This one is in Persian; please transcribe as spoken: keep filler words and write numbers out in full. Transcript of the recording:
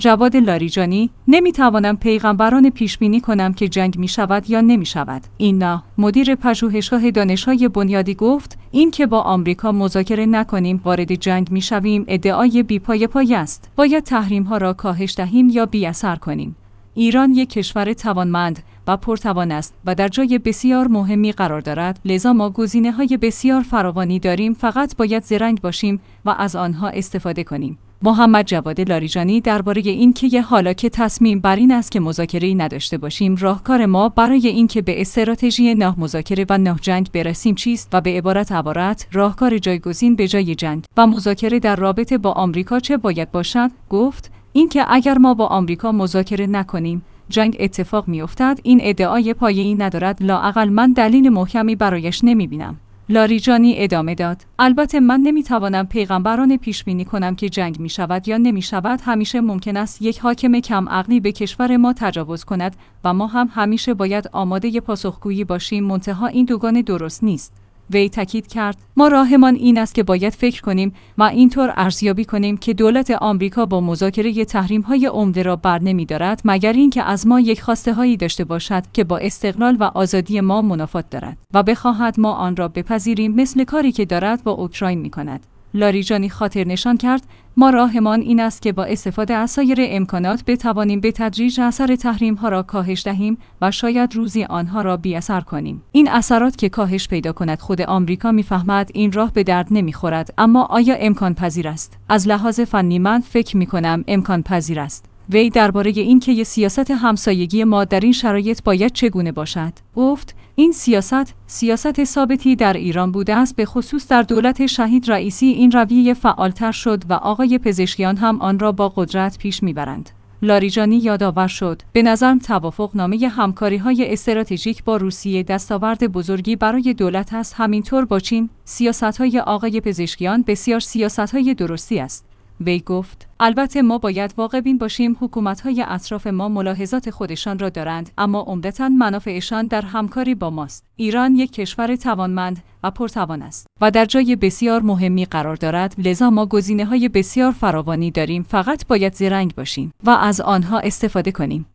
جواد لاریجانی: نمیتوانم پیغمبران پیش بینی کنم که جنگ می شود یا نمی شود. اینا مدیر پژوهشگاه دانش‌های بنیادی گفت این که با آمریکا مذاکره نکنیم وارد جنگ می شویم ادعای بی‌پایه پایه است. باید تحریم‌ها را کاهش دهیم یا بی‌اثر کنیم. ایران یک کشور توانمند و پرتوان است و در جای بسیار مهمی قرار دارد، لذا ما گزینه‌های بسیار فراوانی داریم، فقط باید زرنگ باشیم و از آنها استفاده کنیم. محمد جواد لاریجانی درباره اینکه حالا که تصمیم بر این است که مذاکره‌ای نداشته باشیم، راهکار ما برای اینکه به استراتژی نه مذاکره و نه جنگ برسیم چیست و به عبارت عبارت راهکار جایگزین به جای جنگ و مذاکره در رابطه با آمریکا چه باید باشد؟ گفت اینکه اگر ما با آمریکا مذاکره نکنیم جنگ اتفاق می‌افتد. این ادعای پایه‌ای ندارد، لااقل من دلیل محکمی برایش نمی‌بینم. لاریجانی ادامه داد: البته من نمیتوانم پیغمبران پیش بینی کنم که جنگ می شود یا نمی شود. همیشه ممکن است یک حاکم کم عقلی به کشور ما تجاوز کند و ما هم همیشه باید آماده پاسخگویی باشیم، منتها این دوگانه درست نیست. وی تاکید کرد: ما راهمان این است که باید فکر کنیم و اینطور ارزیابی کنیم که دولت آمریکا با مذاکره تحریم‌های عمده را بر نمی‌دارد مگر اینکه از ما یک خواسته‌هایی داشته باشد که با استقلال و آزادی ما منافات دارد و بخواهد ما آن را بپذیریم، مثل کاری که دارد با اوکراین می‌کند. لاریجانی خاطر نشان کرد: ما راهمان این است که با استفاده از سایر امکانات بتوانیم به تدریج اثر تحریم‌ها را کاهش دهیم و شاید روزی آنها را بی‌اثر کنیم. این اثرات که کاهش پیدا کند خود آمریکا می‌فهمد این راه به درد نمی‌خورد، اما آیا امکان پذیر است؟ از لحاظ فنی من فکر می‌کنم امکان پذیر است. وی درباره اینکه سیاست همسایگی ما در این شرایط باید چگونه باشد گفت: این سیاست سیاست ثابتی در ایران بوده است، به خصوص در دولت شهید رئیسی این رویه فعالتر شد و آقای پزشکیان هم آن را با قدرت پیش میبرند. لاریجانی یادآور شد: به نظرم توافقنامه همکاری‌های استراتژیک با روسیه دستاورد بزرگی برای دولت است، همینطور با چین. سیاست‌های آقای پزشکیان بسیار سیاست‌های درستی است. وی گفت: البته ما باید واقع‌بین باشیم، حکومت‌های اطراف ما ملاحظات خودشان را دارند، اما عمدتاً منافعشان در همکاری با ماست. ایران یک کشور توانمند و پرتوان است و در جای بسیار مهمی قرار دارد، لذا ما گزینه‌های بسیار فراوانی داریم، فقط باید زرنگ باشیم و از آنها استفاده کنیم.